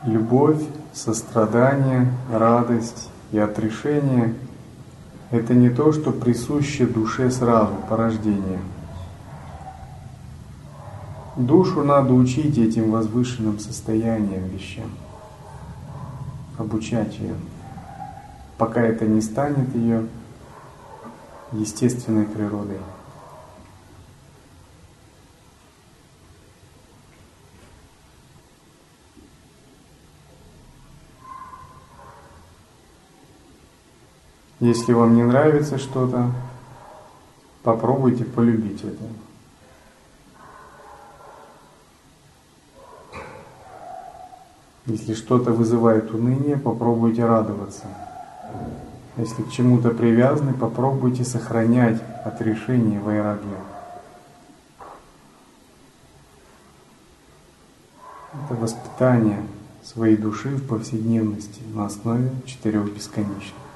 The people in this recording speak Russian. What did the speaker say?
Любовь, сострадание, радость и отрешение — это не то, что присуще душе сразу, по рождению. Душу надо учить этим возвышенным состояниям, вещам, обучать ее, пока это не станет ее естественной природой. Если вам не нравится что-то, попробуйте полюбить это. Если что-то вызывает уныние, попробуйте радоваться. Если к чему-то привязаны, попробуйте сохранять отрешение, вайрагью. Это воспитание своей души в повседневности на основе 4 бесконечных.